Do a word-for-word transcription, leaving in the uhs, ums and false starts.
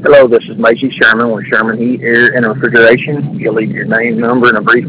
Hello, this is Macy Sherman with Sherman Heat, Air, and Refrigeration. You'll leave your name, number, and a brief